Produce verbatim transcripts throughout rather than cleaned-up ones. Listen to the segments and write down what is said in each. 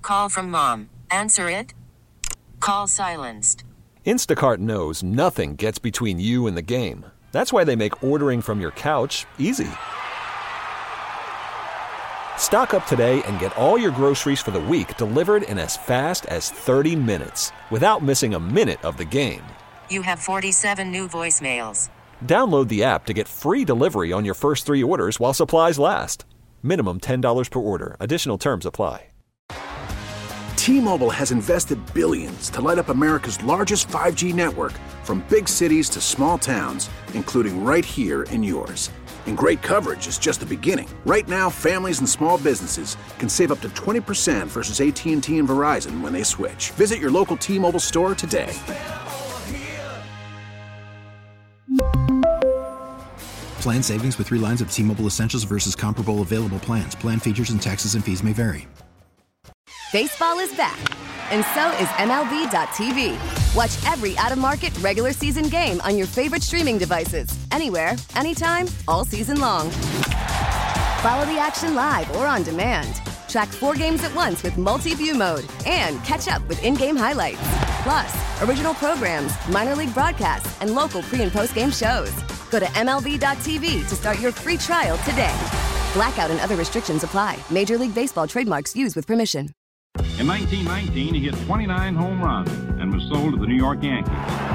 Call from mom. Answer it. Call silenced. Instacart knows nothing gets between you and the game. That's why they make ordering from your couch easy. Stock up today and get all your groceries for the week delivered in as fast as thirty minutes without missing a minute of the game. You have forty-seven new voicemails. Download the app to get free delivery on your first three orders while supplies last. Minimum ten dollars per order. Additional terms apply. T-Mobile has invested billions to light up America's largest five G network, from big cities to small towns, including right here in yours. And great coverage is just the beginning. Right now, families and small businesses can save up to twenty percent versus A T and T and Verizon when they switch. Visit your local T-Mobile store today. Plan savings with three lines of T-Mobile Essentials versus comparable available plans. Plan features and taxes and fees may vary. Baseball is back, and so is M L B dot T V. Watch every out-of-market regular season game on your favorite streaming devices, anywhere, anytime, all season long. Follow the action live or on demand. Track four games at once with multi-view mode and catch up with in-game highlights. Plus, original programs, minor league broadcasts, and local pre- and post-game shows. Go to M L B dot T V to start your free trial today. Blackout and other restrictions apply. Major League Baseball trademarks used with permission. In nineteen nineteen, he hit twenty-nine home runs and was sold to the New York Yankees.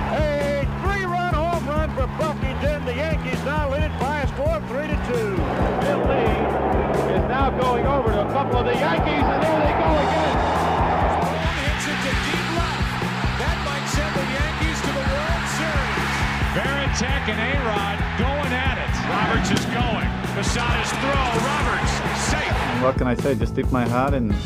A three-run home run for Buffington. The Yankees now lead it by a score of three to two. Bill Lee is now going over to a couple of the Yankees, and there they go again. One hits it to deep left. That might send the Yankees to the World Series. Varitek and A-Rod going at it. Roberts is going. Posada's throw. Roberts safe. What can I say? Just tip my hat and, and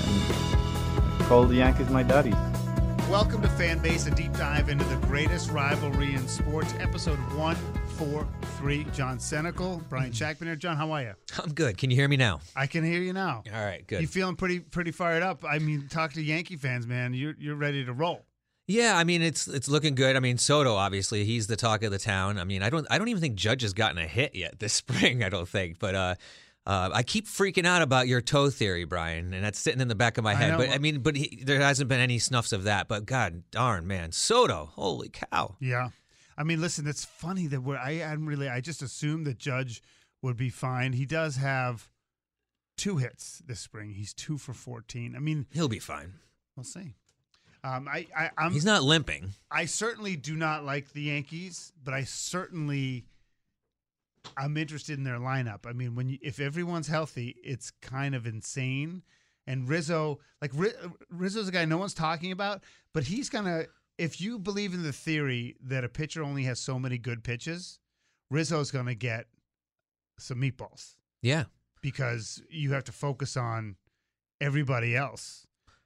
call the Yankees my daddies. Welcome to Fanbase, a deep dive into the greatest rivalry in sports. Episode one forty-three. John Senecal, Brian Shackman here. John, how are you? I'm good. Can you hear me now? I can hear you now. All right, good. You feeling pretty pretty fired up? I mean, talk to Yankee fans, man. You're you're ready to roll. Yeah, I mean it's it's looking good. I mean Soto, obviously, he's the talk of the town. I mean, I don't I don't even think Judge has gotten a hit yet this spring. I don't think, but uh, uh, I keep freaking out about your toe theory, Brian, and that's sitting in the back of my head. I but I mean, but he, there hasn't been any snuffs of that. But God darn, man, Soto, holy cow! Yeah, I mean, listen, it's funny that we're I hadn't really I just assumed that Judge would be fine. He does have two hits this spring. He's two for fourteen. I mean, he'll be fine. We'll see. Um, I, I, I'm, He's not limping. I certainly do not like the Yankees, but I certainly I'm interested in their lineup. I mean, when you, if everyone's healthy, it's kind of insane. And Rizzo, like Rizzo's a guy no one's talking about, but he's gonna. If you believe in the theory that a pitcher only has so many good pitches, Rizzo's gonna get some meatballs. Yeah, because you have to focus on everybody else.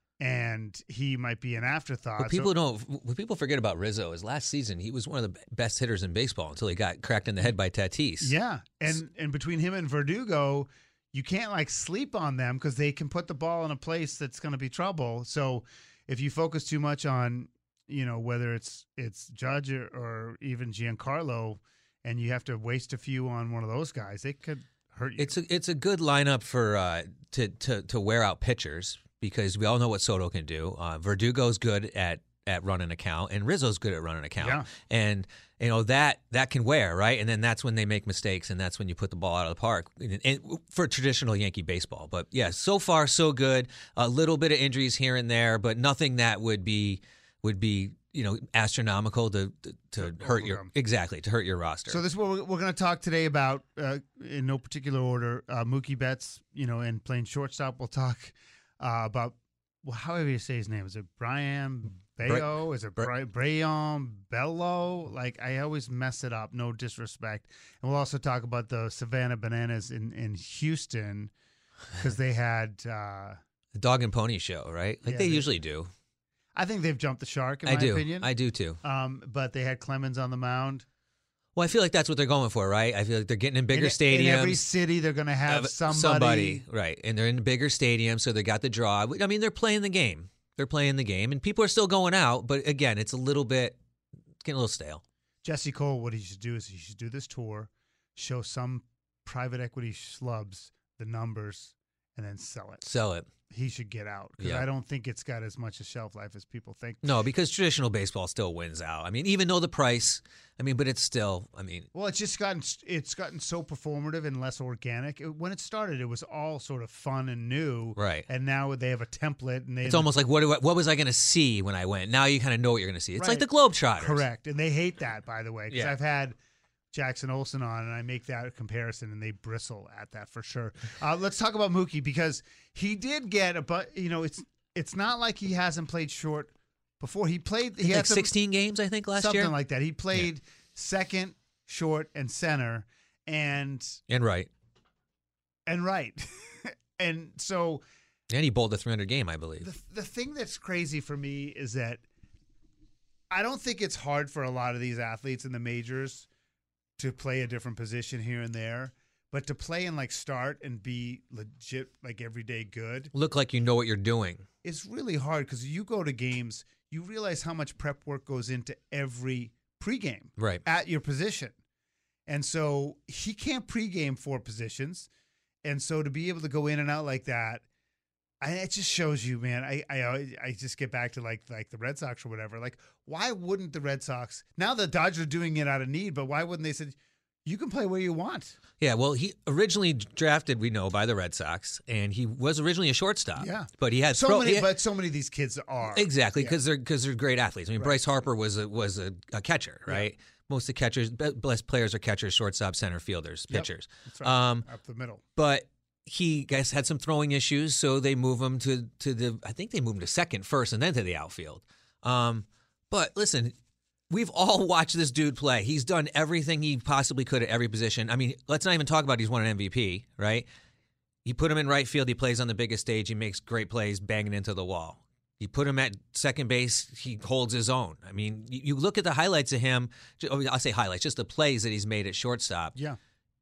And he might be an afterthought. What people so, don't, what people forget about Rizzo is last season he was one of the best hitters in baseball until he got cracked in the head by Tatis. Yeah, and and between him and Verdugo, you can't like sleep on them because they can put the ball in a place that's going to be trouble. So if you focus too much on, you know, whether it's it's Judge or, or even Giancarlo, and you have to waste a few on one of those guys, it could hurt you. It's a it's a good lineup for uh, to to to wear out pitchers. Because we all know what Soto can do. Uh, Verdugo's good at, at running a count, and Rizzo's good at running a count. Yeah. And you know that that can wear, right? And then that's when they make mistakes, and that's when you put the ball out of the park and, and for traditional Yankee baseball. But yeah, so far so good. A little bit of injuries here and there, but nothing that would be would be you know astronomical to to, to hurt your exactly to hurt your roster. So this is what we're, we're going to talk today about uh, in no particular order. Uh, Mookie Betts, you know, and playing shortstop. We'll talk. Uh, about well, however you say his name, is it Brian Bello? Bra- is it Bra- Brian Bello? Like I always mess it up. No disrespect. And we'll also talk about the Savannah Bananas in, in Houston because they had uh, the Dog and Pony Show, right? Like yeah, they, they usually do. I think they've jumped the shark. In I my do. opinion, I do too. Um, but they had Clemens on the mound. Well, I feel like that's what they're going for, right? I feel like they're getting in bigger in, stadiums. In every city, they're going to have somebody. Somebody, right. And they're in bigger stadiums, so they got the draw. I mean, they're playing the game. They're playing the game, and people are still going out. But, again, it's a little bit it's getting a little stale. Jesse Cole, what he should do is he should do this tour, show some private equity schlubs the numbers, and then sell it. Sell it. he should get out because Yeah. I don't think it's got as much a shelf life as people think. No, because traditional baseball still wins out. I mean, even though the price, I mean, but it's still, I mean. Well, it's just gotten it's gotten so performative and less organic. It, when it started, it was all sort of fun and new. Right. And now they have a template. and they It's almost like, what do I, what was I going to see when I went? Now you kind of know what you're going to see. It's like the Globetrotters. Correct. And they hate that, by the way, because Yeah. I've had Jackson Olsen on, and I make that comparison, and they bristle at that for sure. Uh, let's talk about Mookie because he did get a, but you know, it's it's not like he hasn't played short before. He played he like had some, sixteen games, I think, last something year. Something like that. He played yeah. second, short, and center, and and right, and right, and so. And he bowled a three hundred game, I believe. The, the thing that's crazy for me is that I don't think it's hard for a lot of these athletes in the majors to play a different position here and there, but to play and like start and be legit, like everyday good, look like you know what you're doing. It's really hard because you go to games, you realize how much prep work goes into every pregame, right, at your position, and so he can't pregame four positions, and so to be able to go in and out like that. I, it just shows you, man. I, I I just get back to like like the Red Sox or whatever. Like, why wouldn't the Red Sox now? The Dodgers are doing it out of need, but why wouldn't they say you can play where you want? Yeah, well, he originally drafted, we know, by the Red Sox, and he was originally a shortstop. Yeah, but he had so throw, many. had, but so many of these kids are exactly because yeah. they're because they're great athletes. I mean, right. Bryce Harper was a was a, a catcher, right? Yeah. Most of the catchers, best players are catchers, shortstop, center fielders, pitchers. Yep. That's right. Um, up the middle, but. He, guys, had some throwing issues, so they move him to to the. I think they moved him to second first, and then to the outfield. Um, but listen, we've all watched this dude play. He's done everything he possibly could at every position. I mean, let's not even talk about he's won an M V P, right? You put him in right field, he plays on the biggest stage, he makes great plays, banging into the wall. You put him at second base, he holds his own. I mean, you, you look at the highlights of him. I'll say highlights, just the plays that he's made at shortstop. Yeah.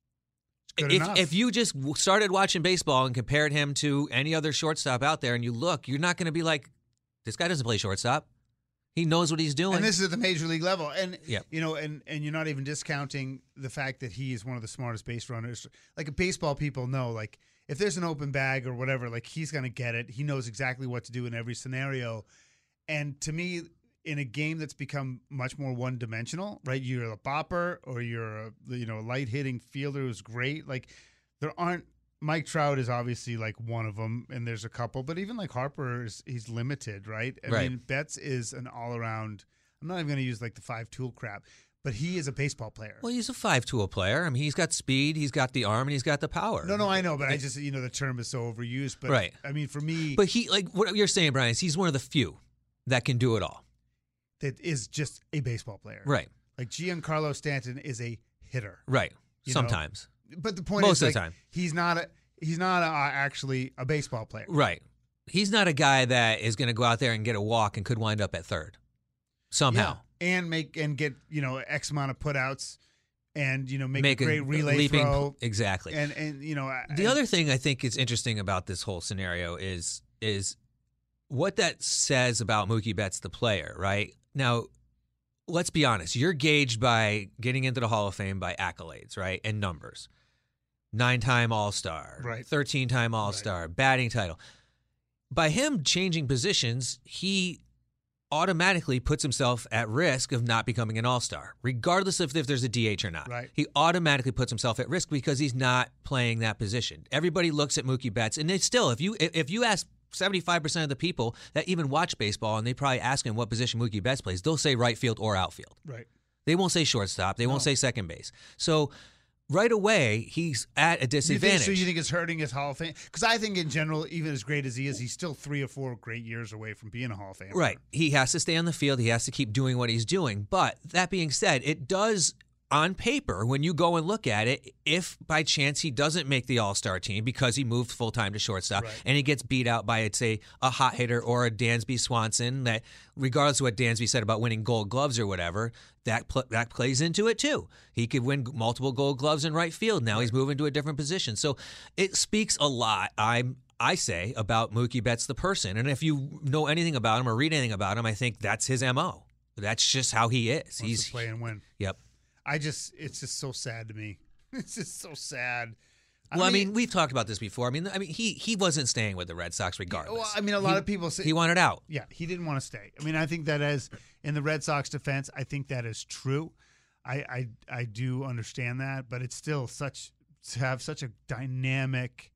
If, if you just started watching baseball and compared him to any other shortstop out there and you look, you're not going to be like, this guy doesn't play shortstop. He knows what he's doing. And this is at the major league level. And, yep. you know, and, and you're not even discounting the fact that he is one of the smartest base runners. Like baseball people know, like if there's an open bag or whatever, like he's going to get it. He knows exactly what to do in every scenario. And to me, in a game that's become much more one-dimensional, right? You're a bopper or you're a, you know, a light-hitting fielder who's great. Like there aren't – Mike Trout is obviously like one of them, and there's a couple. But even like Harper, is he's limited, right? I right. mean, Betts is an all-around – I'm not even going to use like the five-tool crap, but he is a baseball player. Well, he's a five-tool player. I mean, he's got speed, he's got the arm, and he's got the power. No, no, I know, but I just – you know, the term is so overused. But right. I mean, for me – But he – like what you're saying, Brian, is he's one of the few that can do it all. That is just a baseball player. Right. Like Giancarlo Stanton is a hitter. Right. Sometimes. Know? But the point Most is of like, the time. he's not a he's not a, actually a baseball player. Right. He's not a guy that is going to go out there and get a walk and could wind up at third. Somehow. Yeah. And make and get, you know, X amount of putouts and, you know, make, make a great a relay leaping, throw. Exactly. And and you know, the and, other thing I think is interesting about this whole scenario is is what that says about Mookie Betts, the player, right? Now, let's be honest. You're gauged by getting into the Hall of Fame by accolades, right? And numbers. Nine-time All-Star. Right. thirteen-time All-Star. Right. Batting title. By him changing positions, he automatically puts himself at risk of not becoming an All-Star, regardless of if there's a D H or not. Right. He automatically puts himself at risk because he's not playing that position. Everybody looks at Mookie Betts, and it's still, if you if you ask seventy-five percent of the people that even watch baseball, and they probably ask him what position Mookie Betts plays, they'll say right field or outfield. Right. They won't say shortstop. They no. won't say second base. So right away, he's at a disadvantage. You think, so you think it's hurting his Hall of Fame? Because I think in general, even as great as he is, he's still three or four great years away from being a Hall of Famer. Right. He has to stay on the field. He has to keep doing what he's doing. But that being said, it does – on paper, when you go and look at it, if by chance he doesn't make the All-Star team because he moved full-time to shortstop right. and he gets beat out by, I'd say, a hot hitter or a Dansby Swanson, that regardless of what Dansby said about winning gold gloves or whatever, that pl- that plays into it too. He could win multiple gold gloves in right field. Now right. he's moving to a different position. So it speaks a lot, I'm I say, about Mookie Betts the person. And if you know anything about him or read anything about him, I think that's his M O. That's just how he is. Wants he's to play and win. Yep. I just, it's just so sad to me. It's just so sad Well, I mean, I mean, we've talked about this before. I mean, I mean, he he wasn't staying with the Red Sox regardless. Well, I mean, a lot he, of people say he wanted out. Yeah, he didn't want to stay. I mean, I think that as in the Red Sox defense, I think that is true. I I, I do understand that, but it's still such to have such a dynamic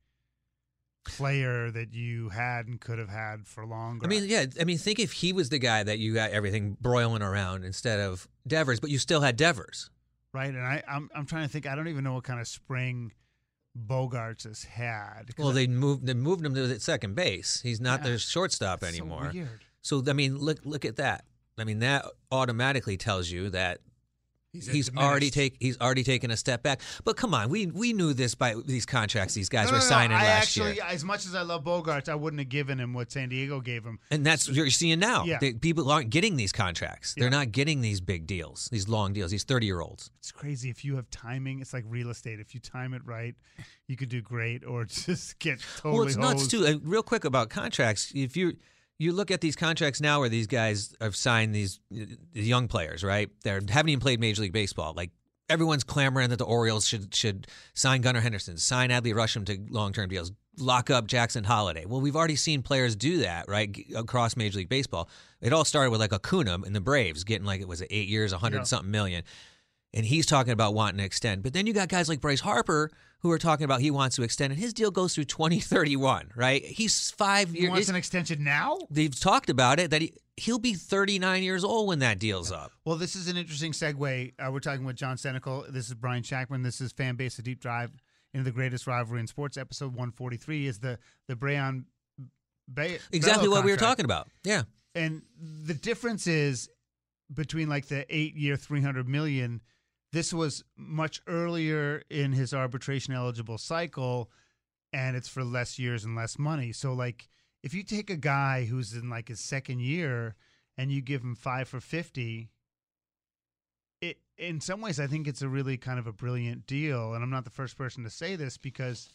player that you had and could have had for longer. I mean, yeah. I mean, think if he was the guy that you got everything broiling around instead of Devers, but you still had Devers. Right, and I, I'm I'm trying to think. I don't even know what kind of spring Bogaerts has had. Well, they moved they moved him to the second base. He's not Yeah. their shortstop That's so anymore. weird. So I mean, look look at that. I mean, that automatically tells you that He's, he's diminished. already take he's already taken a step back. But come on, we we knew this by these contracts these guys No, were no, no, signing I last actually, year. as much as I love Bogaerts, I wouldn't have given him what San Diego gave him. And that's what you're seeing now. Yeah. They- people aren't getting these contracts. They're Yeah. not getting these big deals, these long deals, these thirty-year-olds. It's crazy if you have timing. It's like real estate. If you time it right, you could do great, or just get totally. Well, it's nuts hosed. too. Uh, real quick about contracts. If you you look at these contracts now, where these guys have signed these, these young players, right? They haven't even played Major League Baseball. Like everyone's clamoring that the Orioles should should sign Gunnar Henderson, sign Adley Rusham to long term deals, lock up Jackson Holiday. Well, we've already seen players do that, right, g- across Major League Baseball. It all started with like Acuna in the Braves, getting like it was eight years, a hundred Yeah. something million. And he's talking about wanting to extend. But then you got guys like Bryce Harper who are talking about he wants to extend, and his deal goes through twenty thirty-one, right? He's five He years. wants an extension now. They've talked about it, that he, he'll be thirty-nine years old when that deal's up. Well, this is an interesting segue. Uh, we're talking with John Senecal. This is Brian Shackman. This is Fan Base, a deep dive into the greatest rivalry in sports. Episode one forty-three is the the Brayan Be- Exactly Bello what we were contract. talking about. Yeah. And the difference is between like the eight-year, three hundred million dollars. This was much earlier in his arbitration eligible cycle, and it's for less years and less money. So, like, if you take a guy who's in like his second year and you give him five for fifty, it in some ways I think it's a really kind of a brilliant deal. And I'm not the first person to say this because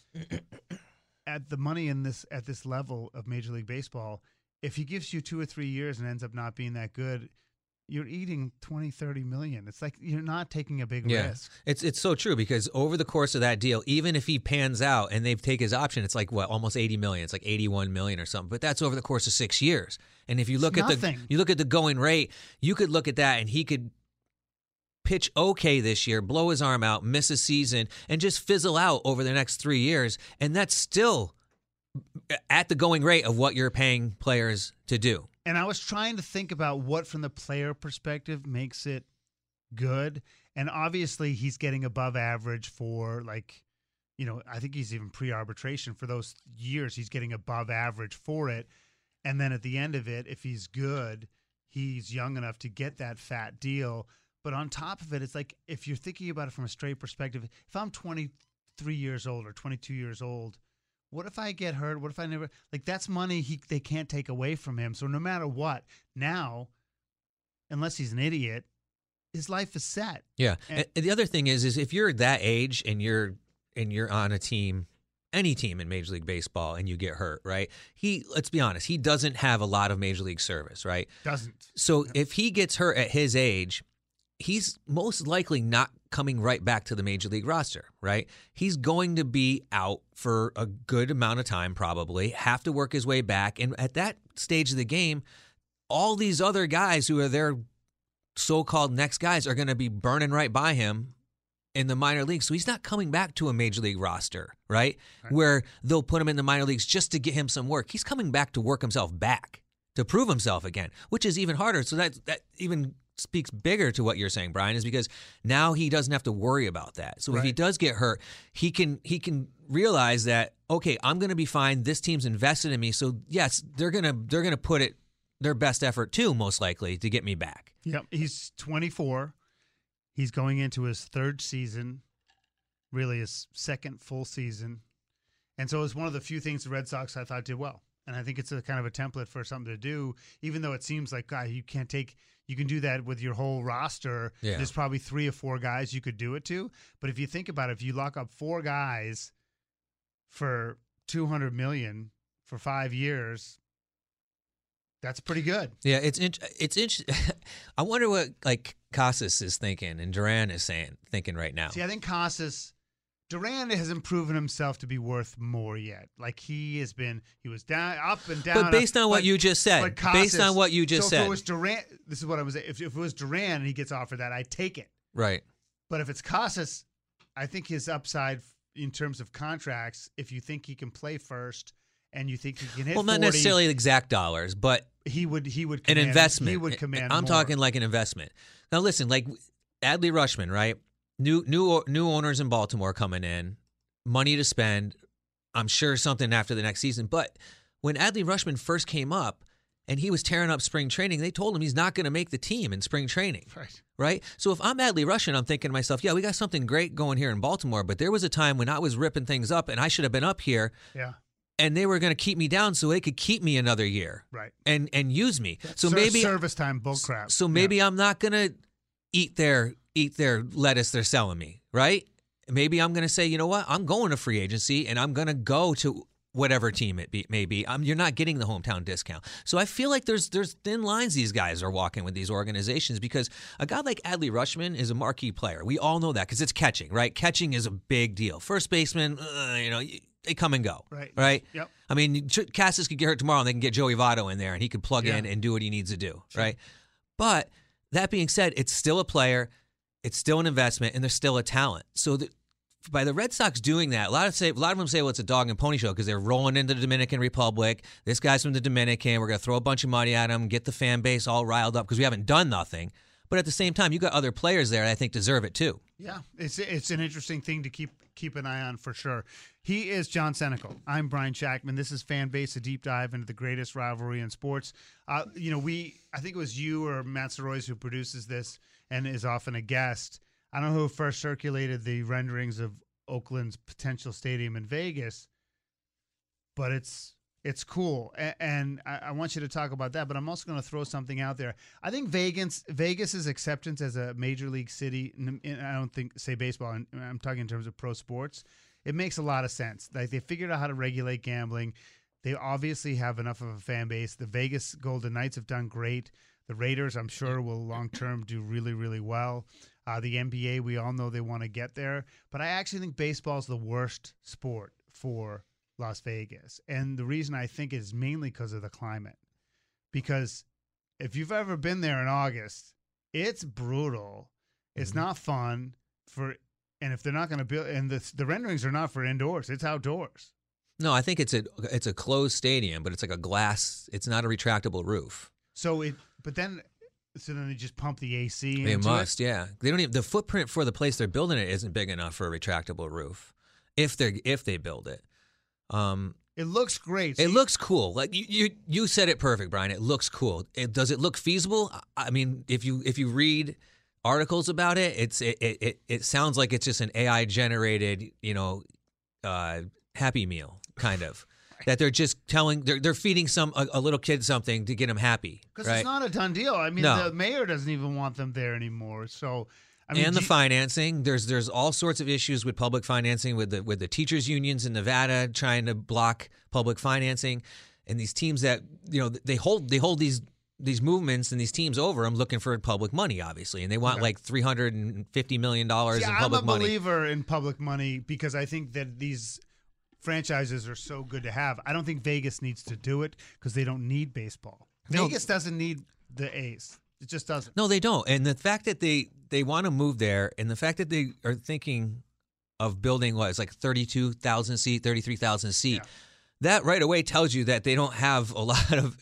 at the money in this at this level of Major League Baseball, if he gives you two or three years and ends up not being that good, you're eating twenty, thirty million. It's like you're not taking a big Yeah, risk. it's it's so true because over the course of that deal, even if he pans out and they take his option, it's like what almost eighty million. It's like eighty-one million or something. But that's over the course of six years. And if you look It's at nothing. the you look at the going rate, you could look at that and he could pitch okay this year, blow his arm out, miss a season, and just fizzle out over the next three years. And that's still at the going rate of what you're paying players to do. And I was trying to think about what, from the player perspective, makes it good. And obviously, he's getting above average for, like, you know, I think he's even pre-arbitration for those years. He's getting above average for it. And then at the end of it, if he's good, he's young enough to get that fat deal. But on top of it, it's like, if you're thinking about it from a straight perspective, if I'm twenty-three years old or twenty-two years old, what if I get hurt? What if I never like that's money he they can't take away from him. So no matter what, now, unless he's an idiot, his life is set. Yeah. And- And the other thing is, is if you're that age and you're and you're on a team, any team in Major League Baseball, and you get hurt, right? He, let's be honest, he doesn't have a lot of Major League service, right? Doesn't. So if he gets hurt at his age, he's most likely not coming right back to the Major League roster, right? He's going to be out for a good amount of time, probably, have to work his way back. And at that stage of the game, all these other guys who are their so-called next guys are going to be burning right by him in the minor leagues. So he's not coming back to a Major League roster, right? Right. Where they'll put him in the minor leagues just to get him some work. He's coming back to work himself back, to prove himself again, which is even harder. So that that even speaks bigger to what you're saying, Brian, is because now he doesn't have to worry about that. So if he Right. does get hurt, he can he can realize that, okay, I'm going to be fine. This team's invested in me. So yes, they're going to they're going to put it their best effort too, most likely, to get me back. Yep. He's twenty-four. He's going into his third season, really his second full season. And so it's one of the few things the Red Sox I thought did well. And I think it's a kind of a template for something to do, even though it seems like, God, you can't take, you can do that with your whole roster. Yeah. There's probably three or four guys you could do it to. But if you think about it, if you lock up four guys for two hundred million dollars for five years, that's pretty good. Yeah, it's in, it's interesting. I wonder what like Casas is thinking and Duran is saying thinking right now. See, I think Casas Durant hasn't proven himself to be worth more yet. Like he has been, he was down, up and down. But based on but, what you just said, but Casas, based on what you just so said, if it was Durant, this is what I was. If, if it was Durant and he gets offered that, I'd take it. Right. But if it's Casas, I think his upside in terms of contracts, if you think he can play first and you think he can hit, well, not forty, necessarily exact dollars, but he would he would command, an investment. He would command. I'm more. talking like an investment. Now, listen, like Adley Rutschman, right? New new new owners in Baltimore coming in, money to spend. I'm sure something after the next season. But when Adley Rutschman first came up and he was tearing up spring training, they told him he's not going to make the team in spring training. Right. Right? So if I'm Adley Rutschman, I'm thinking to myself, yeah, we got something great going here in Baltimore, but there was a time when I was ripping things up and I should have been up here. Yeah. And they were going to keep me down so they could keep me another year. Right. And and use me. So Ser- maybe service time bullcrap. So maybe yeah. I'm not going to eat their eat their lettuce they're selling me, right? Maybe I'm going to say, you know what? I'm going to free agency and I'm going to go to whatever team it be, may be. I'm, you're not getting the hometown discount. So I feel like there's there's thin lines these guys are walking with these organizations because a guy like Adley Rutschman is a marquee player. We all know that because it's catching, right? Catching is a big deal. First baseman, uh, you know, they come and go, right? Right? Yep. I mean, Casas could get hurt tomorrow and they can get Joey Votto in there and he could plug Yeah. in and do what he needs to do, sure. Right? But that being said, it's still a player, it's still an investment, and there's still a talent. So the, by the Red Sox doing that, a lot of say, a lot of them say, well, it's a dog and pony show because they're rolling into the Dominican Republic. This guy's from the Dominican. We're going to throw a bunch of money at him, get the fan base all riled up because we haven't done nothing. But at the same time, you got other players there that I think deserve it too. Yeah, it's it's an interesting thing to keep keep an eye on for sure. He is John Senecal. I'm Brian Shackman. This is Fan Base, a deep dive into the greatest rivalry in sports. Uh, you know, we I think it was you or Matt Sorois who produces this and is often a guest. I don't know who first circulated the renderings of Oakland's potential stadium in Vegas, but it's it's cool, and, and I, I want you to talk about that. But I'm also going to throw something out there. I think Vegas Vegas's acceptance as a major league city, and I don't think say baseball. I'm talking in terms of pro sports. It makes a lot of sense. Like they figured out how to regulate gambling. They obviously have enough of a fan base. The Vegas Golden Knights have done great. The Raiders, I'm sure, will long-term do really, really well. Uh, the N B A, we all know they want to get there. But I actually think baseball is the worst sport for Las Vegas. And the reason I think is mainly because of the climate. Because if you've ever been there in August, it's brutal. It's mm-hmm. not fun. for, And if they're not going to build – and the, the renderings are not for indoors. It's outdoors. No, I think it's a it's a closed stadium, but it's like a glass – it's not a retractable roof. So it – but then, so then they just pump the A C. They into must, it? yeah. They don't even the footprint for the place they're building it isn't big enough for a retractable roof. If they if they build it, um, it looks great. It looks cool. Like you, you you said it perfect, Brian. It looks cool. It does it look feasible? I mean, if you if you read articles about it, it's it it it sounds like it's just an A I generated, you know, uh, Happy Meal kind of. That they're just telling, they're they're feeding some a, a little kid something to get him happy. Because right? it's not a done deal. I mean, no. the mayor doesn't even want them there anymore. So, I mean, and the you, financing, there's there's all sorts of issues with public financing, with the with the teachers unions in Nevada trying to block public financing, and these teams that you know they hold they hold these these movements and these teams over them looking for public money, obviously, and they want okay. like three hundred fifty million dollars in public money. I'm a believer money. in public money because I think that these franchises are so good to have. I don't think Vegas needs to do it because they don't need baseball. No. Vegas doesn't need the A's. It just doesn't. No, they don't. And the fact that they, they want to move there and the fact that they are thinking of building what, it's like thirty-two thousand seat, thirty-three thousand seat, yeah. that right away tells you that they don't have a lot of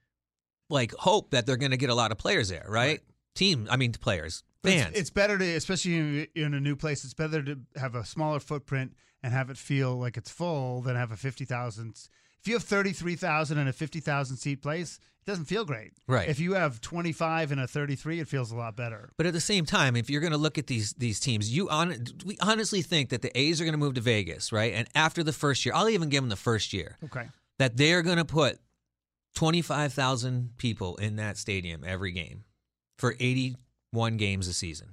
like hope that they're going to get a lot of players there, right? right. Team, I mean players, fans. It's, it's better to, especially in, in a new place, it's better to have a smaller footprint and have it feel like it's full than have a fifty thousand. If you have thirty-three thousand in a fifty thousand seat place, it doesn't feel great. Right. If you have twenty-five in a thirty-three, it feels a lot better. But at the same time, if you're going to look at these these teams, you on, we honestly think that the A's are going to move to Vegas, right? And after the first year, I'll even give them the first year. Okay. That they're going to put twenty-five thousand people in that stadium every game for eighty-one games a season.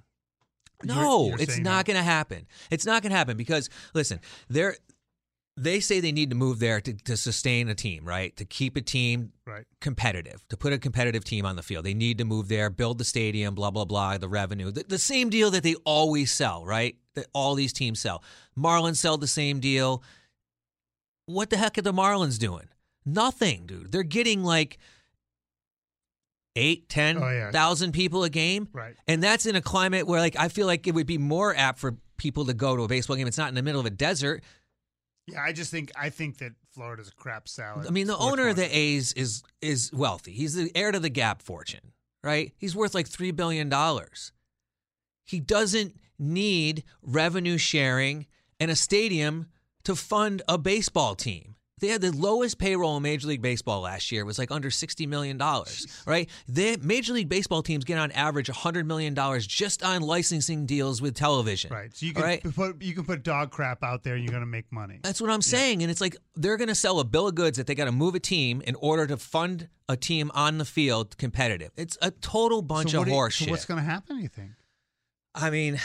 No, you're, you're it's not going to happen. It's not going to happen because, listen, they're, they say they need to move there to, to sustain a team, right? To keep a team right. competitive, to put a competitive team on the field. They need to move there, build the stadium, blah, blah, blah, the revenue. The, the same deal that they always sell, right? that all these teams sell. Marlins sell the same deal. What the heck are the Marlins doing? Nothing, dude. They're getting like eight, ten Oh, yeah. thousand people a game. Right. And that's in a climate where like I feel like it would be more apt for people to go to a baseball game. It's not in the middle of a desert. Yeah, I just think I think that Florida's a crap salad. I mean, the sports owner of the market. A's is is wealthy. He's the heir to the Gap fortune, right? He's worth like three billion dollars. He doesn't need revenue sharing and a stadium to fund a baseball team. They had the lowest payroll in Major League Baseball last year. It was like under sixty million dollars, right? The Major League Baseball teams get on average one hundred million dollars just on licensing deals with television. Right. So you can right? put you can put dog crap out there and you're going to make money. That's what I'm saying. And it's like they're going to sell a bill of goods that they got to move a team in order to fund a team on the field competitive. It's a total bunch so of what do you- horse so shit. what's going to happen, you think? I mean,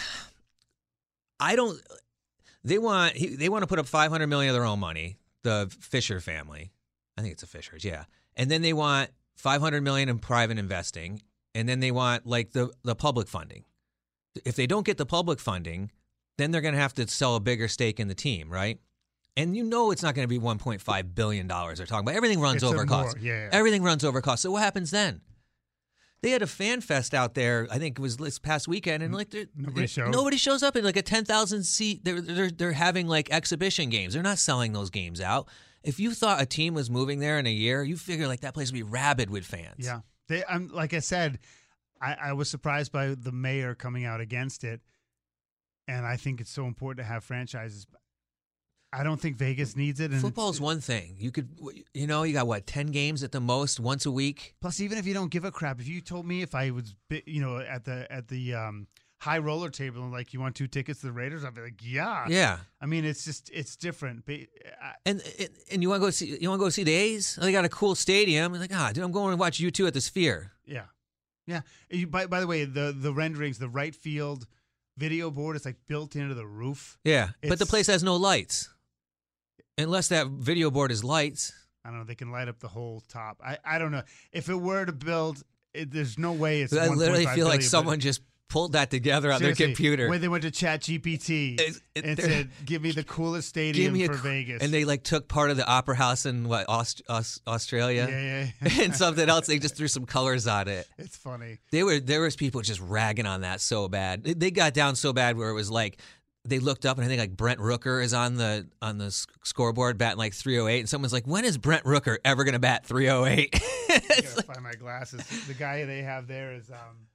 I don't. They want he, they want to put up five hundred million dollars of their own money. The Fisher family, I think it's the Fishers, yeah. And then they want five hundred million dollars in private investing, and then they want like the the public funding. If they don't get the public funding, then they're going to have to sell a bigger stake in the team, right? And you know it's not going to be one point five billion dollars they're talking about. Everything runs It's a over more- cost. yeah, yeah. Everything runs over cost. So what happens then? They had a fan fest out there. I think it was this past weekend, and like Nobody showed. nobody shows up in like a ten thousand seat. They're they're they're having like exhibition games. They're not selling those games out. If you thought a team was moving there in a year, you figure like that place would be rabid with fans. Yeah. They I'm like I said, I, I was surprised by the mayor coming out against it. And I think it's so important to have franchises. I don't think Vegas needs it. And Football's one thing. You could, you know, you got what, ten games at the most, once a week. Plus, even if you don't give a crap, if you told me if I was, bi- you know, at the at the um, high roller table and like you want two tickets to the Raiders, I'd be like, yeah, Yeah. I mean, it's just it's different. But I, And and- and you want to go see you want to go see the A's? They got a cool stadium. Like, ah, dude, I'm going to watch you two at the Sphere. yeah, yeah. You, by by the way, the the renderings, the right field video board is like built into the roof. Yeah, but the It's- place has no lights. Unless that video board is lights. I don't know. They can light up the whole top. I, I don't know. If it were to build, it, there's no way it's. I literally one point five feel like billion, but- someone just pulled that together on their Seriously, computer. When they went to Chat G P T It's- it- and they're- said, "Give me the coolest Give stadium me a for cr- Vegas," And they like took part of the Opera House in what Aust- Aus- Australia, Yeah, yeah, and something else. They just threw some colors on it. it's funny. They were there was people just ragging on that so bad. They- They got down so bad where it was like they looked up and I think like Brent Rooker is on the on the s- scoreboard batting like three oh eight, and someone's like, "When is Brent Rooker ever going to bat three oh eight?" I gotta find my glasses. The guy they have there is um,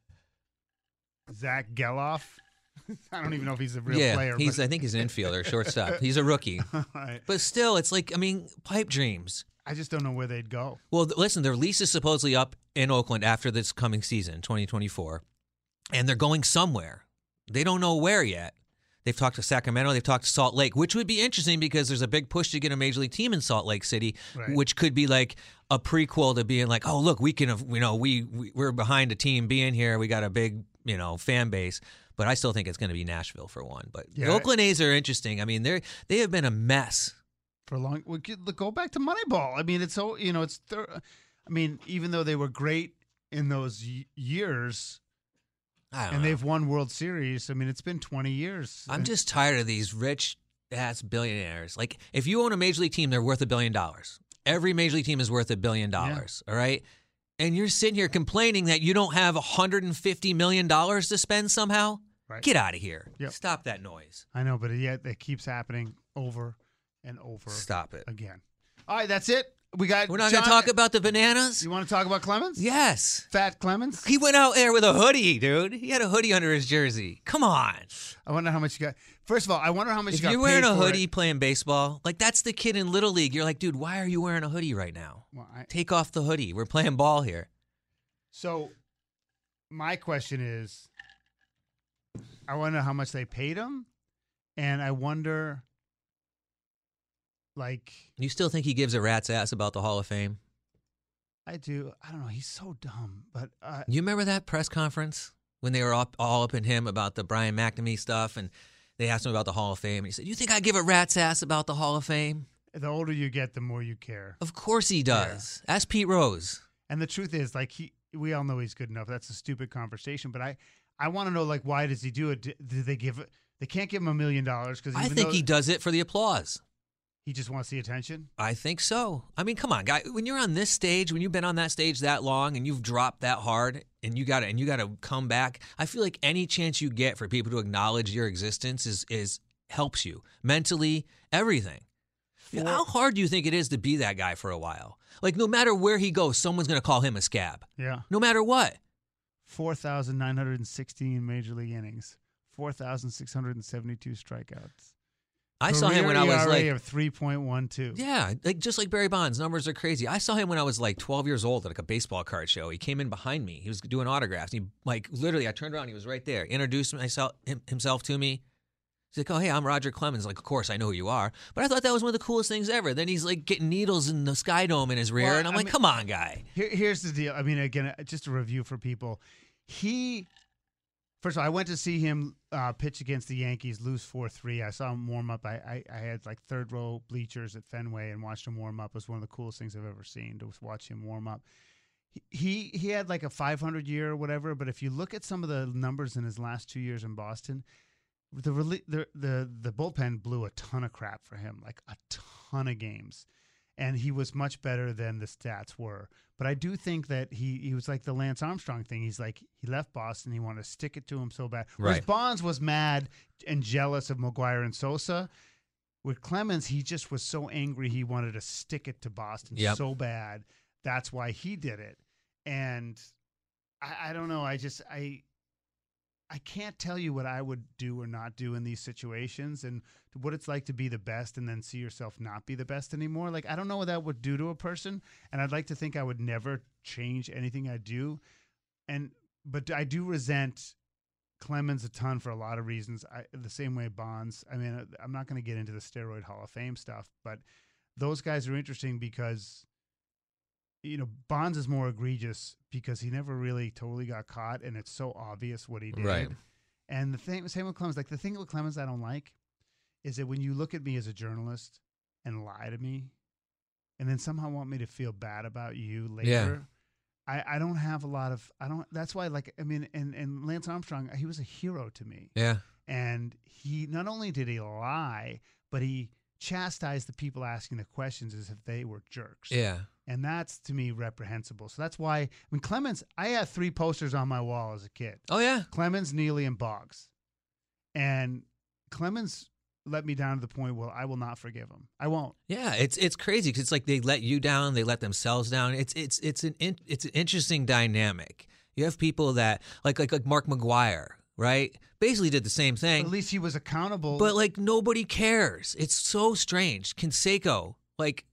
Zach Geloff. I don't even know if he's a real yeah, player. he's but- I think he's an infielder, shortstop. He's a rookie, Right. but still, it's like I mean, pipe dreams. I just don't know where they'd go. Well, th- listen, their lease is supposedly up in Oakland after this coming season, twenty twenty-four, and they're going somewhere. They don't know where yet. They've talked to Sacramento. They've talked to Salt Lake, which would be interesting because there's a big push to get a major league team in Salt Lake City, Right. which could be like a prequel to being like, oh, look, we can, you know, we, we we're behind a team being here. We got a big, you know, fan base. But I still think it's going to be Nashville for one. But Yeah, the Oakland A's are interesting. I mean, they're they have been a mess. For a long, we could go back to Moneyball. I mean, it's so you know, it's. Thir- I mean, even though they were great in those y- years, I don't and know. they've won World Series. I mean, it's been twenty years. I'm just tired of these rich ass billionaires. Like, if you own a major league team, they're worth a billion dollars. Every major league team is worth a billion dollars. All right. And you're sitting here complaining that you don't have one hundred fifty million dollars to spend somehow. Right. Get out of here. Yep. Stop that noise. I know, but yet it keeps happening over and over. Stop it. Again. All right, that's it. We got. We're not John- going to talk about the bananas? You want to talk about Clemens? Yes. Fat Clemens. He went out there with a hoodie, dude. He had a hoodie under his jersey. Come on. I wonder how much you got. First of all, I wonder how much If you got. you're wearing paid a for hoodie it. playing baseball, like that's the kid in Little League. You're like, dude, why are you wearing a hoodie right now? Well, I- Take off the hoodie. We're playing ball here. So, my question is, I wonder how much they paid him, and I wonder, like, You still think he gives a rat's ass about the Hall of Fame? I do. I don't know. He's so dumb, but uh, You remember that press conference when they were up, all up in him about the Brian McNamee stuff, and they asked him about the Hall of Fame, and he said, "You think I give a rat's ass about the Hall of Fame?" the older you get, the more you care. Of course he does. Ask Pete Rose. And the truth is, like, he, we all know he's good enough. That's a stupid conversation, but I, I want to know, like, why does he do it? Did, did they give, They can't give him a million dollars because I think he does it for the applause. He just wants the attention? I think so. I mean, come on, guy. When you're on this stage, when you've been on that stage that long and you've dropped that hard and you got to and you got to come back, I feel like any chance you get for people to acknowledge your existence is is helps you mentally, everything. For, How hard do you think it is to be that guy for a while? Like, no matter where he goes, someone's going to call him a scab. Yeah. No matter what. four thousand nine hundred sixteen major league innings, four thousand six hundred seventy-two strikeouts. I saw him when I was like of three point one two. Yeah, like just like Barry Bonds, numbers are crazy. I saw him when I was like twelve years old at like a baseball card show. He came in behind me. He was doing autographs. He like literally, I turned around, he was right there. Introduced myself him, himself to me. He's like, "Oh, hey, I'm Roger Clemens." Like, of course I know who you are. But I thought that was one of the coolest things ever. Then he's like getting needles in the Sky Dome in his rear, well, and I'm I like, mean, "Come on, guy." Here, here's the deal. I mean, again, just a review for people. He. First of all, I went to see him uh, pitch against the Yankees, lose four three. I saw him warm up. I, I, I had like third row bleachers at Fenway and watched him warm up. It was one of the coolest things I've ever seen to watch him warm up. He he had like a five hundred year or whatever, but if you look at some of the numbers in his last two years in Boston, the the the, the bullpen blew a ton of crap for him, like a ton of games. And he was much better than the stats were. But I do think that he, he was like the Lance Armstrong thing. He's like, he left Boston. He wanted to stick it to him so bad. Whereas right. Bonds was mad and jealous of McGwire and Sosa. With Clemens, he just was so angry he wanted to stick it to Boston yep. so bad. That's why he did it. And I, I don't know. I just, I... I can't tell you what I would do or not do in these situations and what it's like to be the best and then see yourself not be the best anymore. Like, I don't know what that would do to a person, and I'd like to think I would never change anything I do. And but I do resent Clemens a ton for a lot of reasons. I, the same way Bonds. I mean, I'm not going to get into the steroid Hall of Fame stuff, but those guys are interesting because, you know, Bonds is more egregious because he never really totally got caught, and it's so obvious what he did. Right. And the thing, same with Clemens. Like, the thing with Clemens I don't like is that when you look at me as a journalist and lie to me, and then somehow want me to feel bad about you later, yeah. I, I don't have a lot of, I don't, that's why, like, I mean, and, and Lance Armstrong, he was a hero to me. Yeah. And he, not only did he lie, but he chastised the people asking the questions as if they were jerks. Yeah. And that's, to me, reprehensible. So that's why, I mean, Clemens, I had three posters on my wall as a kid. Oh, yeah? Clemens, Neely, and Boggs. And Clemens let me down to the point where I will not forgive him. I won't. Yeah, it's it's crazy because it's like they let you down, they let themselves down. It's it's it's an in, it's an interesting dynamic. You have people that, like like like Mark McGwire, right? Basically did the same thing. But at least he was accountable. But, like, nobody cares. It's so strange. Canseco, like...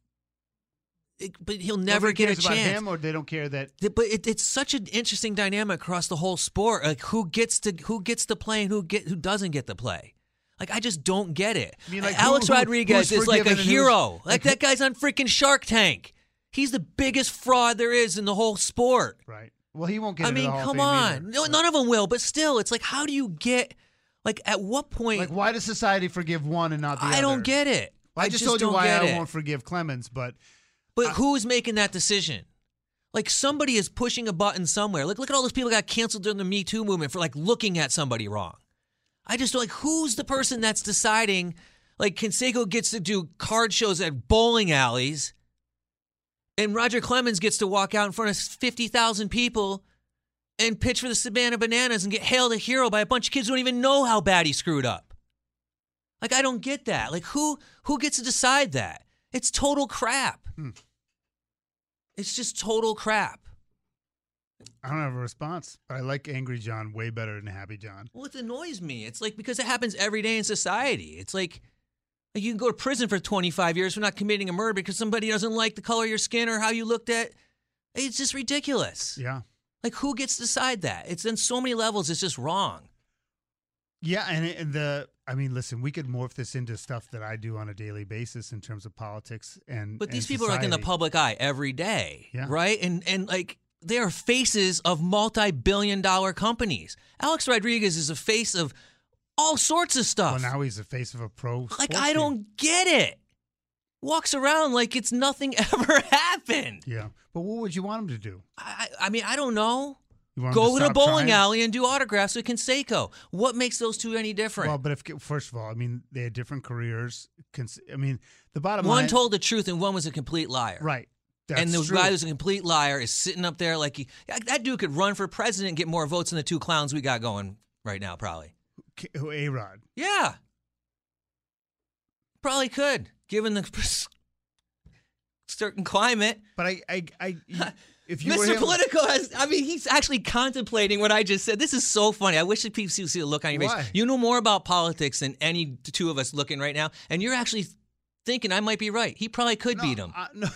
It, but he'll never Nobody get a cares about chance. him, or they don't care that. But it, it's such an interesting dynamic across the whole sport. Like, who gets to who gets to play and who get who doesn't get to play. Like, I just don't get it. I mean, like, Alex who, who, Rodriguez is like a hero. Like, like, that guy's on freaking Shark Tank. He's the biggest fraud there is in the whole sport. Right. Well, he won't get. I into mean, the Hall come of Fame on. either. No, none of them will. But still, it's like, how do you get? Like, at what point? Like, why does society forgive one and not the I other? I don't get it. Well, I, I just, just told you don't why get I it. won't forgive Clemens, but. But I, who's making that decision? Like, somebody is pushing a button somewhere. Like, look at all those people that got canceled during the Me Too movement for, like, looking at somebody wrong. I just don't, like, who's the person that's deciding? Like, Canseco gets to do card shows at bowling alleys, and Roger Clemens gets to walk out in front of fifty thousand people and pitch for the Savannah Bananas and get hailed a hero by a bunch of kids who don't even know how bad he screwed up. Like, I don't get that. Like, who who gets to decide that? It's total crap. Hmm. It's just total crap. I don't have a response, but I like Angry John way better than Happy John. Well, it annoys me. It's like, because it happens every day in society. It's like, like you can go to prison for twenty-five years for not committing a murder because somebody doesn't like the color of your skin or how you looked at. It's just ridiculous. Yeah. Like, who gets to decide that? It's on so many levels. It's just wrong. Yeah, and, and the I mean, listen, we could morph this into stuff that I do on a daily basis in terms of politics and. But these and people society. are like in the public eye every day, yeah. right? And and like they are faces of multi-billion-dollar companies. Alex Rodriguez is a face of all sorts of stuff. Well, now he's the face of a pro. Like, I don't get it. Walks around like it's nothing ever happened. Yeah, but what would you want him to do? I, I mean, I don't know. You want him Go to the stop bowling trying? alley and do autographs with Canseco. What makes those two any different? Well, but if first of all, I mean, they had different careers. Cons- I mean, the bottom one line. told the truth and one was a complete liar. Right. That's and the true. guy who's a complete liar is sitting up there like he, that dude could run for president and get more votes than the two clowns we got going right now, probably. Who, A-Rod? Yeah. Probably could, given the certain climate. But I, I, I if you Mister were him, Politico has, I mean, he's actually contemplating what I just said. This is so funny. I wish that people see the look on your Why? face. You know more about politics than any two of us looking right now, and you're actually thinking I might be right. He probably could no, beat him. I, no.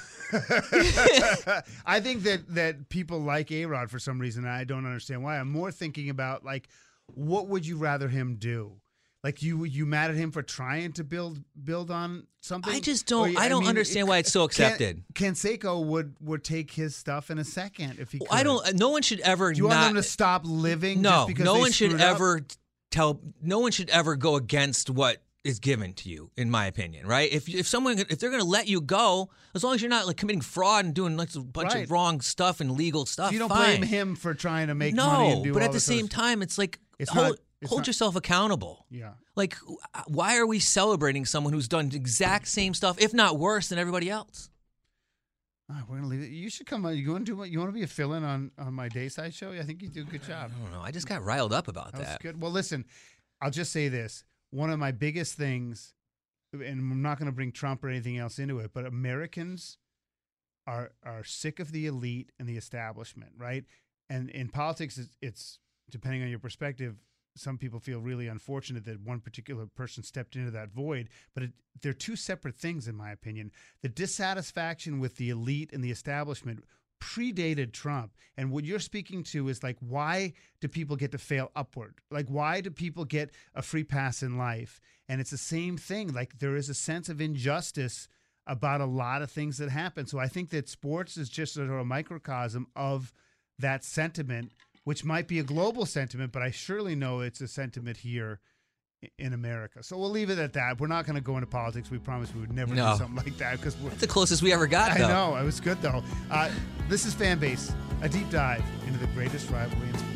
I think that, that people like A-Rod for some reason, and I don't understand why. I'm more thinking about, like, what would you rather him do? Like, you you mad at him for trying to build build on something? I just don't. Or, I don't mean, understand why it's so accepted. Can, Canseco would would take his stuff in a second if he could. I don't. No one should ever. Do you not, want them to stop living? No. just because no they one should screwed up? ever tell. No one should ever go against what is given to you, in my opinion. Right? If if someone if they're going to let you go, as long as you're not like committing fraud and doing like a bunch Right. of wrong stuff and legal stuff, So you don't fine. blame him for trying to make no, money and do but all at the this same other stuff. time, it's like It's hold, not- it's hold not- yourself accountable. Yeah. Like, why are we celebrating someone who's done the exact same stuff, if not worse, than everybody else? All right, we're gonna leave it. You should come on. You want to do? You want to be a fill-in on on my Dayside show? I think you do a good job. I don't know. I just got riled up about That was that. good. Well, listen, I'll just say this. One of my biggest things, and I'm not going to bring Trump or anything else into it, but Americans are are sick of the elite and the establishment, right? And in politics, it's, it's depending on your perspective. Some people feel really unfortunate that one particular person stepped into that void, but it, they're two separate things, in my opinion. The dissatisfaction with the elite and the establishment predated Trump. And what you're speaking to is like, why do people get to fail upward? Like, why do people get a free pass in life? And it's the same thing. Like, there is a sense of injustice about a lot of things that happen. So I think that sports is just sort of a microcosm of that sentiment, which might be a global sentiment, but I surely know it's a sentiment here i- in America. So we'll leave it at that. We're not going to go into politics. We promised we would never No. do something like that because we're That's the closest we ever got, I though. know. It was good, though. Uh, this is Fanbase, a deep dive into the greatest rivalry in sports.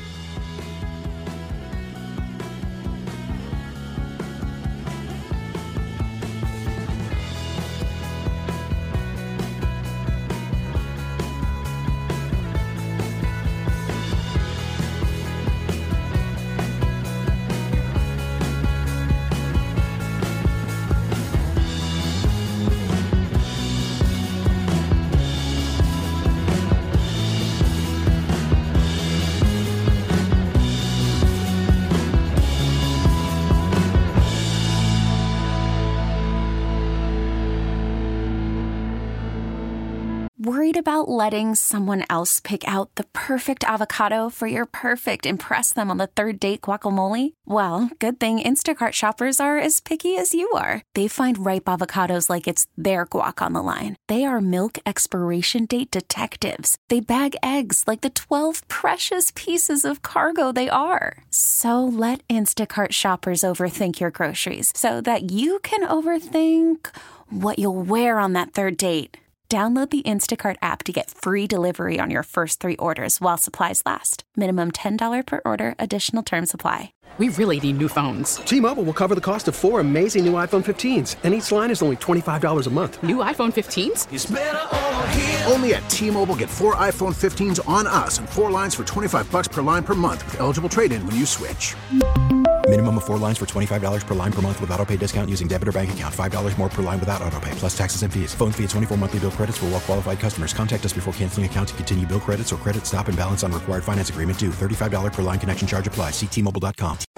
Worried about letting someone else pick out the perfect avocado for your perfect impress them on the third date guacamole? Well, good thing Instacart shoppers are as picky as you are. They find ripe avocados like it's their guac on the line. They are milk expiration date detectives. They bag eggs like the twelve precious pieces of cargo they are. So let Instacart shoppers overthink your groceries so that you can overthink what you'll wear on that third date. Download the Instacart app to get free delivery on your first three orders while supplies last. Minimum ten dollars per order. Additional terms apply. We really need new phones. T-Mobile will cover the cost of four amazing new iPhone fifteens, and each line is only twenty-five dollars a month. New iPhone fifteens? It's better over here. Only at T-Mobile, get four iPhone fifteens on us and four lines for twenty-five bucks per line per month with eligible trade-in when you switch. Minimum of four lines for twenty-five dollars per line per month with autopay discount using debit or bank account. five dollars more per line without autopay, plus taxes and fees. Phone fee at twenty-four monthly bill credits for well-qualified customers. Contact us before canceling account to continue bill credits or credit stop and balance on required finance agreement due. thirty-five dollars per line connection charge applies. See T Mobile dot com.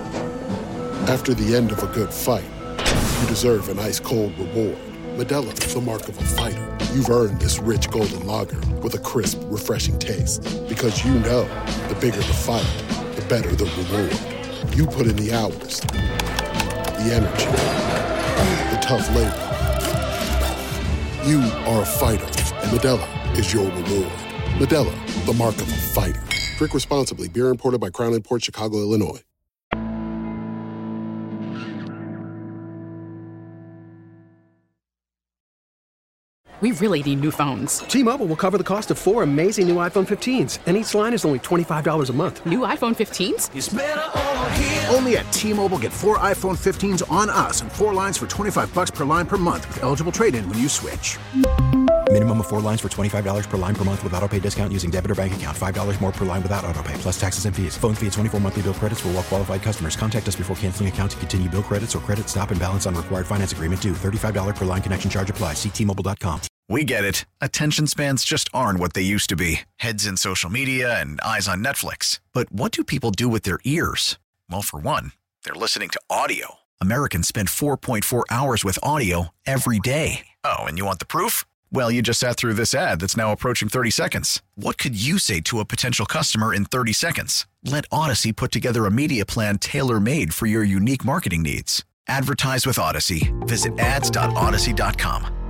After the end of a good fight, you deserve an ice-cold reward. Modelo is the mark of a fighter. You've earned this rich golden lager with a crisp, refreshing taste. Because you know, the bigger the fight, the better the reward. You put in the hours, the energy, the tough labor. You are a fighter, and Modelo is your reward. Modelo, the mark of a fighter. Drink responsibly. Beer imported by Crown Imports, Chicago, Illinois. We really need new phones. T-Mobile will cover the cost of four amazing new iPhone fifteens, and each line is only twenty-five dollars a month. New iPhone fifteens? It's better over here. Only at T-Mobile, get four iPhone fifteens on us and four lines for twenty-five bucks per line per month with eligible trade-in when you switch. Minimum of four lines for twenty-five dollars per line per month with autopay discount using debit or bank account. five dollars more per line without autopay, plus taxes and fees. Phone fee at twenty-four monthly bill credits for well-qualified customers. Contact us before canceling account to continue bill credits or credit stop and balance on required finance agreement due. thirty-five dollars per line connection charge applies. See T Mobile dot com. We get it. Attention spans just aren't what they used to be. Heads in social media and eyes on Netflix. But what do people do with their ears? Well, for one, they're listening to audio. Americans spend four point four hours with audio every day. Oh, and you want the proof? Well, you just sat through this ad that's now approaching thirty seconds. What could you say to a potential customer in thirty seconds? Let Odyssey put together a media plan tailor-made for your unique marketing needs. Advertise with Odyssey. Visit ads dot odyssey dot com.